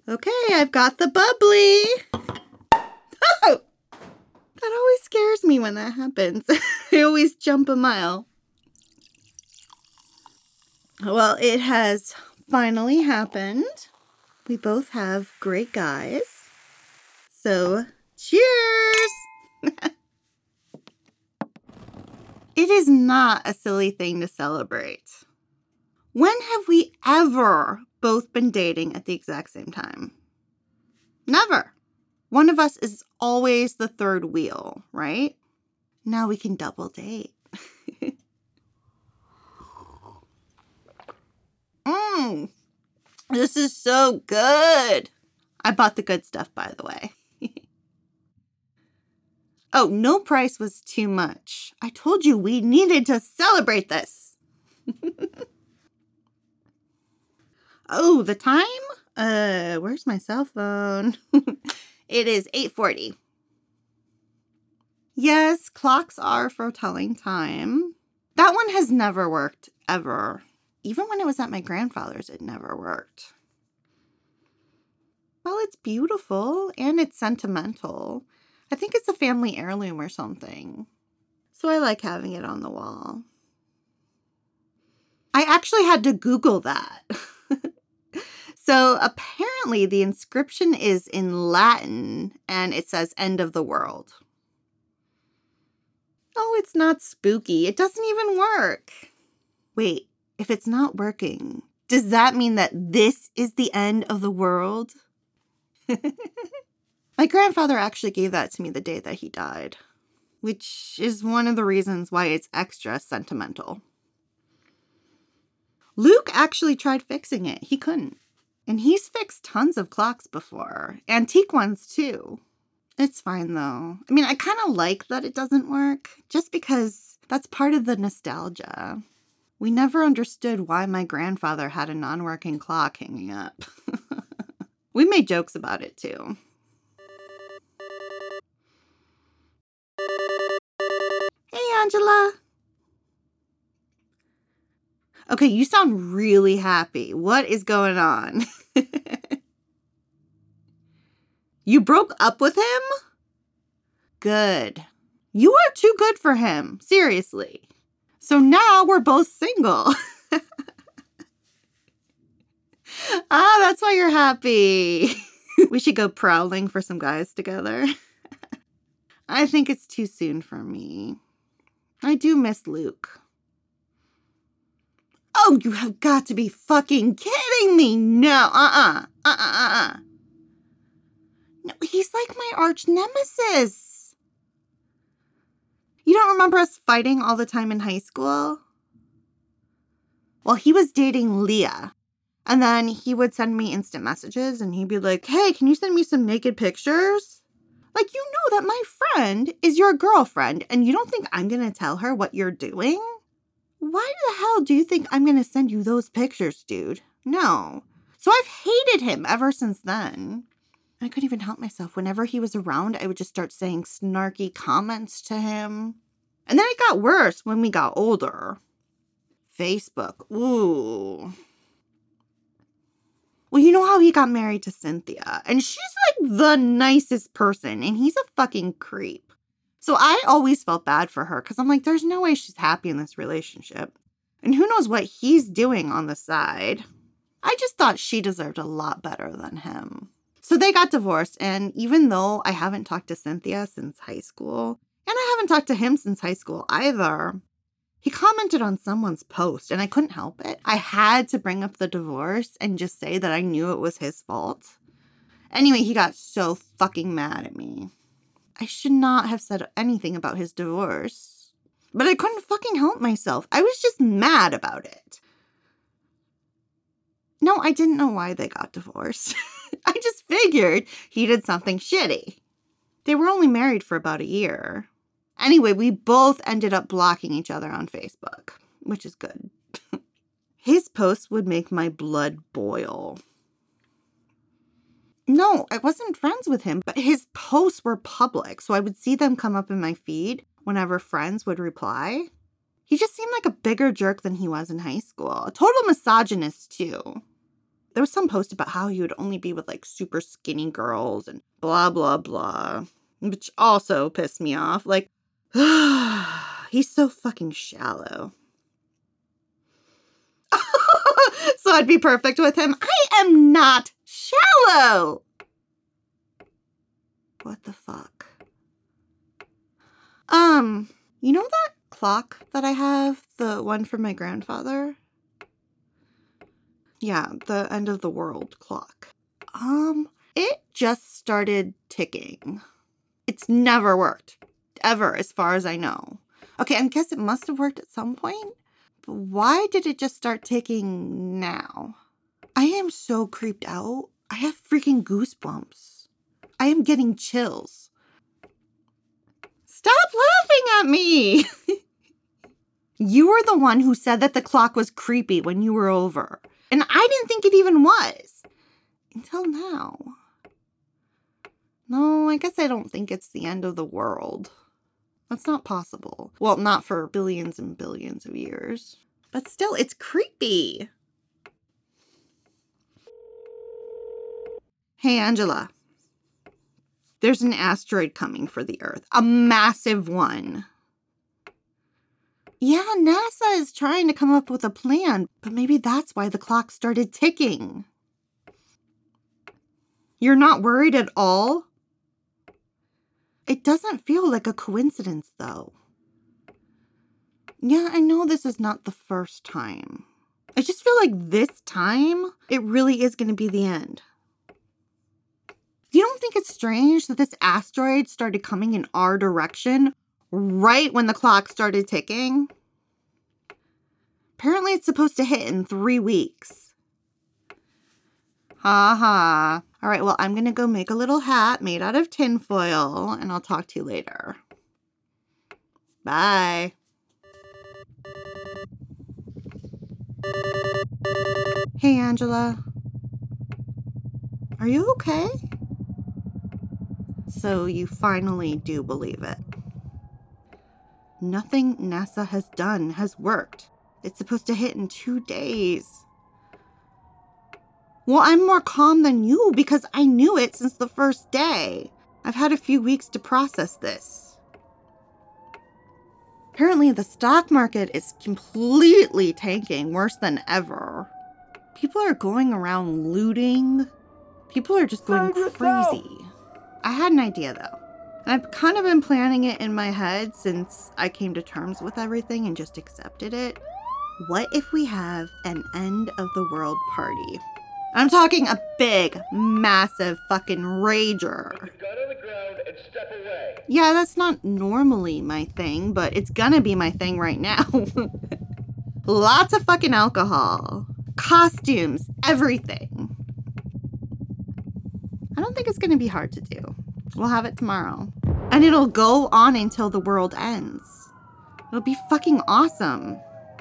Okay, I've got the bubbly. Oh, that always scares me when that happens. I always jump a mile. Well, it has finally happened. We both have great guys. So, cheers! It is not a silly thing to celebrate. When have we ever both been dating at the exact same time? Never. One of us is always the third wheel, right? Now we can double date. This is so good. I bought the good stuff, by the way. Oh, no price was too much. I told you we needed to celebrate this. Oh, the time? Where's my cell phone? It is 8:40. Yes, clocks are for telling time. That one has never worked, ever. Even when it was at my grandfather's, it never worked. Well, it's beautiful and it's sentimental. I think it's a family heirloom or something. So I like having it on the wall. I actually had to Google that. So apparently the inscription is in Latin and it says end of the world. Oh, it's not spooky. It doesn't even work. Wait, if it's not working, does that mean that this is the end of the world? My grandfather actually gave that to me the day that he died, which is one of the reasons why it's extra sentimental. Luke actually tried fixing it. He couldn't. And he's fixed tons of clocks before. Antique ones, too. It's fine, though. I mean, I kind of like that it doesn't work, just because that's part of the nostalgia. We never understood why my grandfather had a non-working clock hanging up. We made jokes about it, too. Hey, Angela. Okay, you sound really happy. What is going on? You broke up with him? Good. You are too good for him. Seriously. So now we're both single. That's why you're happy. We should go prowling for some guys together. I think it's too soon for me. I do miss Luke. Oh, you have got to be fucking kidding me. No, No, he's like my arch nemesis. You don't remember us fighting all the time in high school? Well, he was dating Leah. And then he would send me instant messages and he'd be like, hey, can you send me some naked pictures? Like, you know that my friend is your girlfriend and you don't think I'm going to tell her what you're doing? Why the hell do you think I'm going to send you those pictures, dude? No. So I've hated him ever since then. I couldn't even help myself. Whenever he was around, I would just start saying snarky comments to him. And then it got worse when we got older. Facebook. Ooh. Well, you know how he got married to Cynthia? And she's like the nicest person. And he's a fucking creep. So I always felt bad for her because I'm like, there's no way she's happy in this relationship. And who knows what he's doing on the side. I just thought she deserved a lot better than him. So they got divorced. And even though I haven't talked to Cynthia since high school, and I haven't talked to him since high school either, he commented on someone's post and I couldn't help it. I had to bring up the divorce and just say that I knew it was his fault. Anyway, he got so fucking mad at me. I should not have said anything about his divorce. But I couldn't fucking help myself. I was just mad about it. No, I didn't know why they got divorced. I just figured he did something shitty. They were only married for about a year. Anyway, we both ended up blocking each other on Facebook, which is good. His posts would make my blood boil. No, I wasn't friends with him, but his posts were public, so I would see them come up in my feed whenever friends would reply. He just seemed like a bigger jerk than he was in high school. A total misogynist, too. There was some post about how he would only be with like super skinny girls and blah, blah, blah, which also pissed me off. Like, he's so fucking shallow. So I'd be perfect with him. I am not shallow. What the fuck? You know that clock that I have? The one from my grandfather? Yeah, the end of the world clock. It just started ticking. It's never worked. Ever, as far as I know. Okay, I guess it must have worked at some point. But why did it just start ticking now? I am so creeped out. I have freaking goosebumps. I am getting chills. Stop laughing at me! You were the one who said that the clock was creepy when you were over. And I didn't think it even was. Until now. No, I guess I don't think it's the end of the world. That's not possible. Well, not for billions and billions of years. But still, it's creepy. Hey, Angela. There's an asteroid coming for the Earth. A massive one. Yeah, NASA is trying to come up with a plan, but maybe that's why the clock started ticking. You're not worried at all? It doesn't feel like a coincidence, though. Yeah, I know this is not the first time. I just feel like this time, it really is going to be the end. You don't think it's strange that this asteroid started coming in our direction right when the clock started ticking? Apparently it's supposed to hit in 3 weeks. Ha. All right, well, I'm going to go make a little hat made out of tinfoil, and I'll talk to you later. Bye. Hey, Angela. Are you okay? So you finally do believe it. Nothing NASA has done has worked. It's supposed to hit in 2 days. Well, I'm more calm than you because I knew it since the first day. I've had a few weeks to process this. Apparently, the stock market is completely tanking, worse than ever. People are going around looting. People are just going crazy. I had an idea, though. And I've kind of been planning it in my head since I came to terms with everything and just accepted it. What if we have an end of the world party? I'm talking a big, massive fucking rager. Put the gun on the ground and step away. Yeah, that's not normally my thing, but it's gonna be my thing right now. Lots of fucking alcohol, costumes, everything. I don't think it's gonna be hard to do. We'll have it tomorrow. And it'll go on until the world ends. It'll be fucking awesome.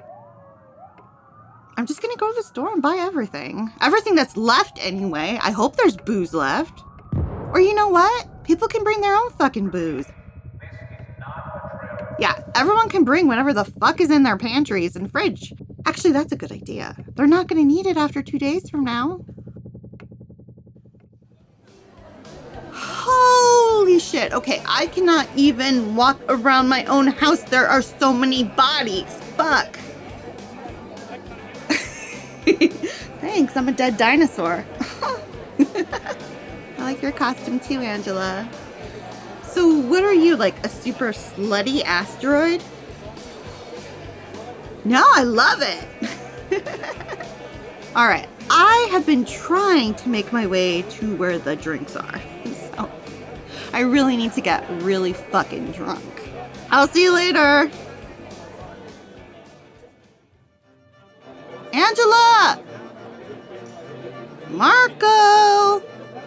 I'm just gonna go to the store and buy everything. Everything that's left anyway. I hope there's booze left. Or you know what? People can bring their own fucking booze. Yeah, everyone can bring whatever the fuck is in their pantries and fridge. Actually, that's a good idea. They're not gonna need it after 2 days from now. Holy shit. Okay, I cannot even walk around my own house. There are so many bodies. Fuck. Thanks, I'm a dead dinosaur. I like your costume too, Angela. So what are you, like a super slutty asteroid? No, I love it. All right, I have been trying to make my way to where the drinks are. So I really need to get really fucking drunk. I'll see you later. Angela! Marco!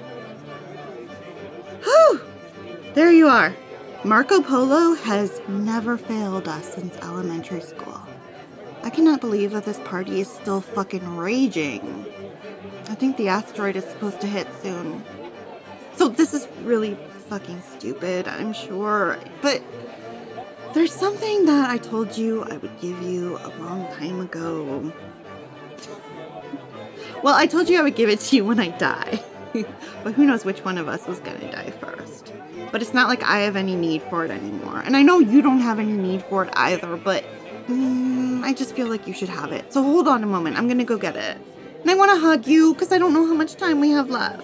Whew! There you are. Marco Polo has never failed us since elementary school. I cannot believe that this party is still fucking raging. I think the asteroid is supposed to hit soon. So this is really fucking stupid, I'm sure. But there's something that I told you I would give you a long time ago. Well, I told you I would give it to you when I die. But who knows which one of us was gonna die first. But it's not like I have any need for it anymore. And I know you don't have any need for it either, but I just feel like you should have it. So hold on a moment. I'm gonna go get it. And I want to hug you because I don't know how much time we have left.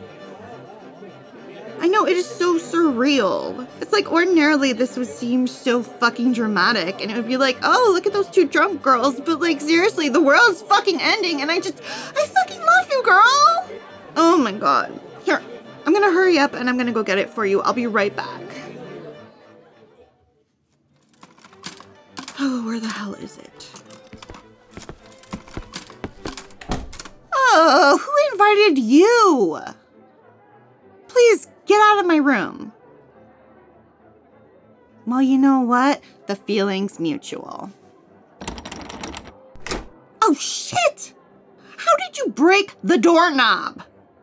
I know, it is so surreal. It's like ordinarily this would seem so fucking dramatic and it would be like, oh, look at those two drunk girls. But like, seriously, the world's fucking ending and I fucking love you, girl. Oh my God. Here, I'm gonna hurry up and I'm gonna go get it for you. I'll be right back. Oh, where the hell is it? Oh, who invited you? Please get out of my room. Well, you know what? The feeling's mutual. Oh, shit! How did you break the doorknob?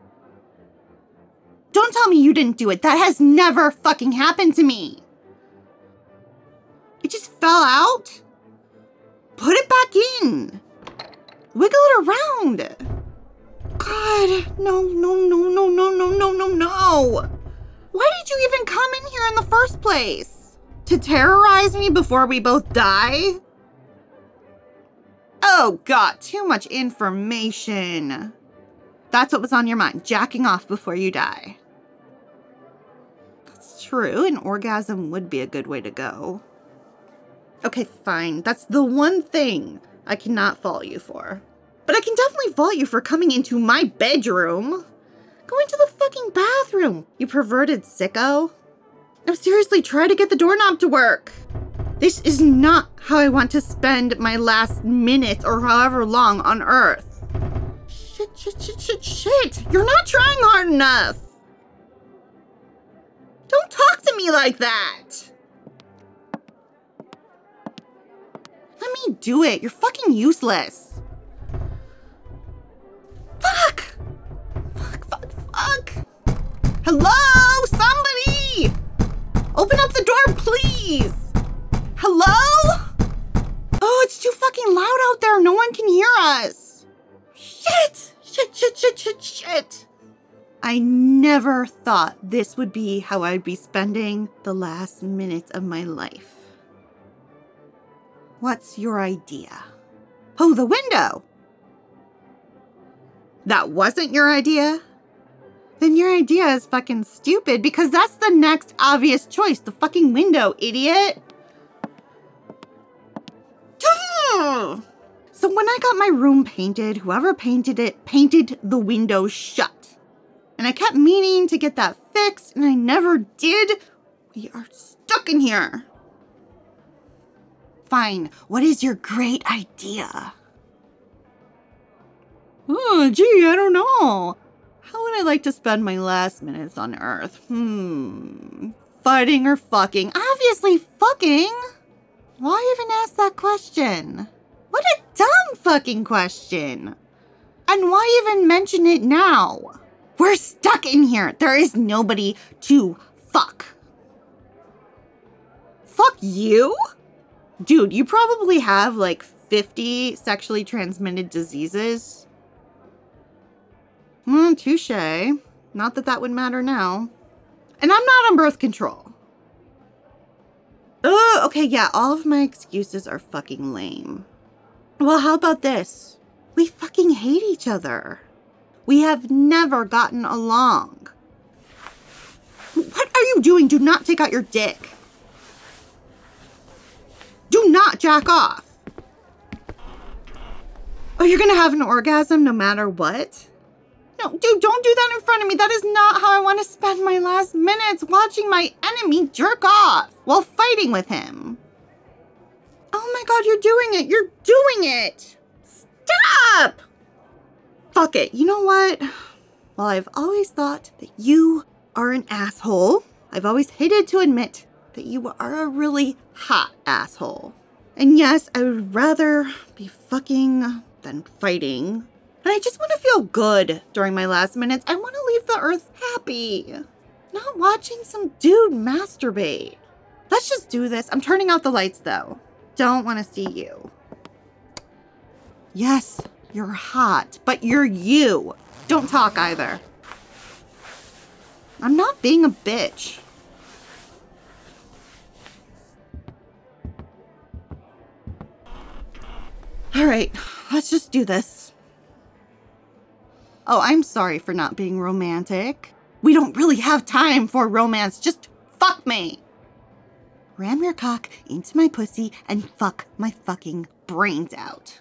Don't tell me you didn't do it. That has never fucking happened to me. It just fell out. Put it back in. Wiggle it around. God, no. Why did you even come in here in the first place? To terrorize me before we both die? Oh God, too much information. That's what was on your mind, jacking off before you die. That's true, an orgasm would be a good way to go. Okay, fine, that's the one thing I cannot fault you for. But I can definitely fault you for coming into my bedroom. Go into the fucking bathroom, you perverted sicko. No, seriously, try to get the doorknob to work. This is not how I want to spend my last minute or however long on Earth. Shit. You're not trying hard enough. Don't talk to me like that. Let me do it. You're fucking useless. Fuck. Hello? Somebody! Open up the door, please. Hello? Oh, it's too fucking loud out there. No one can hear us. Shit. I never thought this would be how I'd be spending the last minutes of my life. What's your idea? Oh, the window. That wasn't your idea? Then your idea is fucking stupid because that's the next obvious choice. The fucking window, idiot. So when I got my room painted, whoever painted it painted the window shut. And I kept meaning to get that fixed and I never did. We are stuck in here. Fine, what is your great idea? Oh, gee, I don't know. How would I like to spend my last minutes on Earth? Fighting or fucking? Obviously fucking. Why even ask that question? What a dumb fucking question. And why even mention it now? We're stuck in here. There is nobody to fuck. Fuck you? Dude, you probably have like 50 sexually transmitted diseases. Touche. Not that that would matter now. And I'm not on birth control. Oh, okay, yeah, all of my excuses are fucking lame. Well, how about this? We fucking hate each other. We have never gotten along. What are you doing? Do not take out your dick. Do not jack off. Oh, you're gonna have an orgasm no matter what? No, dude, don't do that in front of me. That is not how I want to spend my last minutes watching my enemy jerk off while fighting with him. Oh my God, you're doing it. You're doing it. Stop! Fuck it. You know what? Well, I've always thought that you are an asshole. I've always hated to admit that you are a really hot asshole. And yes, I would rather be fucking than fighting. And I just want to feel good during my last minutes. I want to leave the earth happy. Not watching some dude masturbate. Let's just do this. I'm turning out the lights though. Don't want to see you. Yes, You're hot, but you're you. Don't talk either. I'm not being a bitch. All right, let's just do this. Oh, I'm sorry for not being romantic. We don't really have time for romance. Just fuck me. Ram your cock into my pussy and fuck my fucking brains out.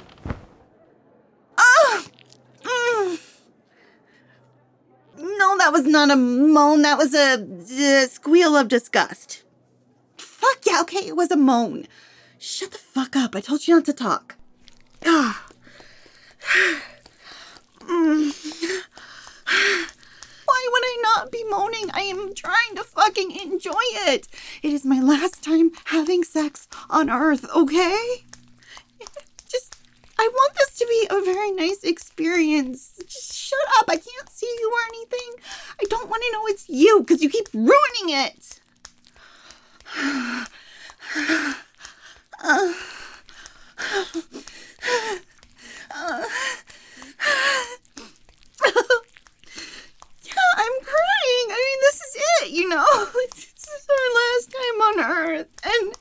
No, that was not a moan. That was a squeal of disgust. Fuck yeah, okay, it was a moan. Shut the fuck up. I told you not to talk. Ah. Why would I not be moaning? I am trying to fucking enjoy it. It is my last time having sex on Earth, okay? I want this to be a very nice experience. Just shut up. I can't see you or anything. I don't want to know it's you because you keep ruining it. Yeah, I'm crying. I mean, this is it, you know? This is our last time on Earth. And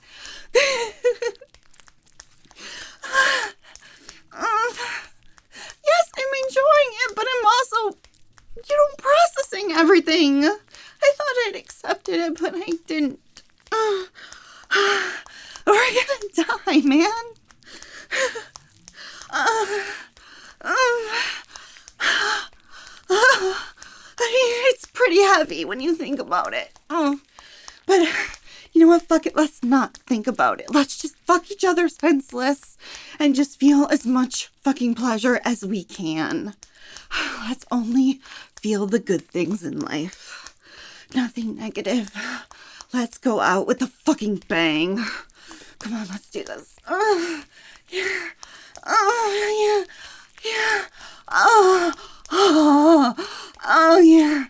yes, I'm enjoying it, but I'm also, processing everything. I thought I'd accepted it, but I didn't. We're gonna die, man. I mean, it's pretty heavy when you think about it. But you know what? Fuck it. Let's not think about it. Let's just fuck each other senseless and just feel as much fucking pleasure as we can. Let's only feel the good things in life. Nothing negative. Let's go out with a fucking bang. Come on, let's do this. Yeah. Oh, yeah. Yeah. Oh, yeah.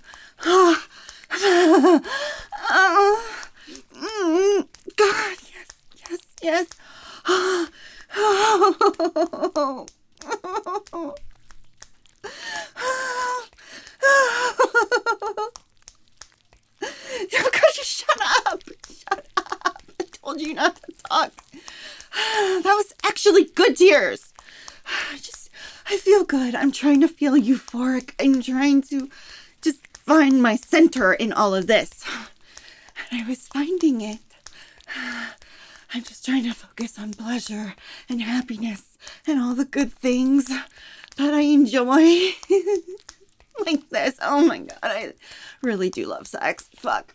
God, yes. Could you shut up? I told you not to talk. That was actually good tears. I feel good. I'm trying to feel euphoric. I'm trying to just find my center in all of this. And I was finding it. I'm just trying to focus on pleasure and happiness and all the good things that I enjoy. Like this. Oh my God. I really do love sex. Fuck.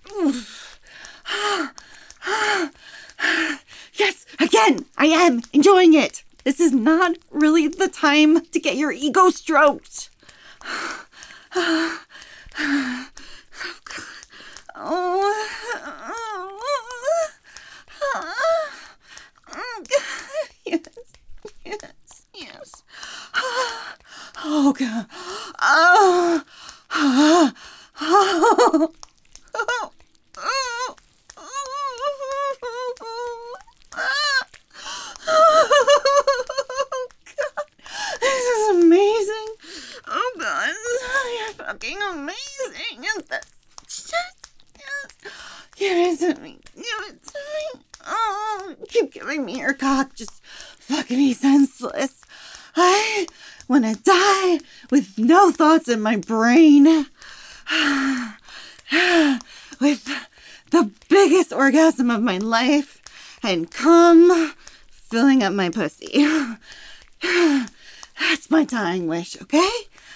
Yes, again, I am enjoying it. This is not really the time to get your ego stroked. Yes. Oh, God. This is amazing. Oh, God. You're fucking amazing. Give it to me. Oh, keep giving me your cock. Just fucking me senseless. I want to die with no thoughts in my brain. With the biggest orgasm of my life and cum filling up my pussy. That's my dying wish, okay?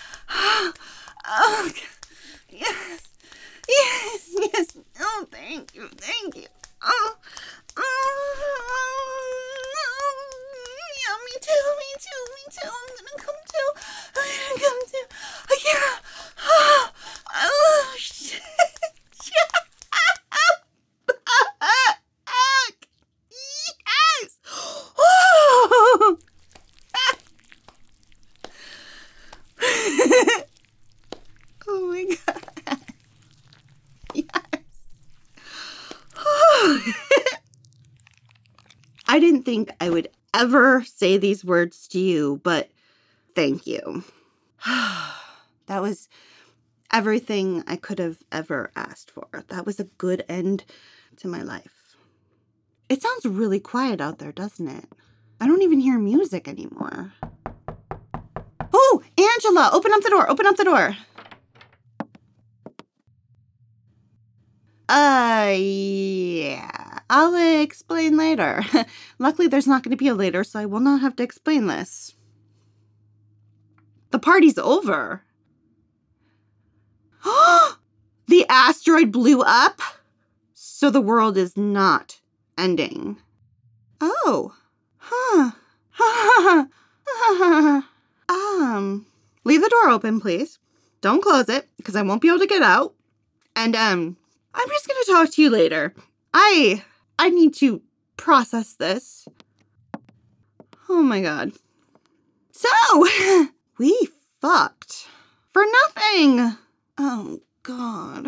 Oh, yes. Oh, thank you. Oh, yeah, me too. I'm gonna come too. Yeah. Oh, shit. Yes. Oh. Oh my God. Yes. I didn't think I would ever say these words to you, but Thank you. That was everything I could have ever asked for. That was a good end to my life. It sounds really quiet out there, doesn't it? I don't even hear music anymore. Oh, Angela, open up the door. Open up the door. Yeah. I'll explain later. Luckily, there's not going to be a later, so I will not have to explain this. The party's over. The asteroid blew up, so the world is not ending. Oh. Huh. Leave the door open, please. Don't close it, because I won't be able to get out. And, I'm just going to talk to you later. I need to process this. Oh my God. So, we fucked. For nothing. Oh God.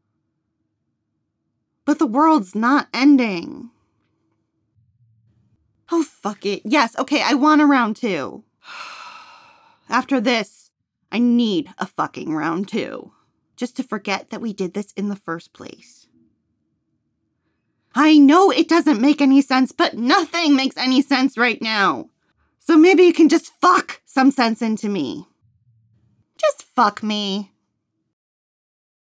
But the world's not ending. Oh, fuck it. Yes, okay, I want a round 2. After this, I need a fucking round 2. Just to forget that we did this in the first place. I know it doesn't make any sense, but nothing makes any sense right now. So maybe you can just fuck some sense into me. Just fuck me.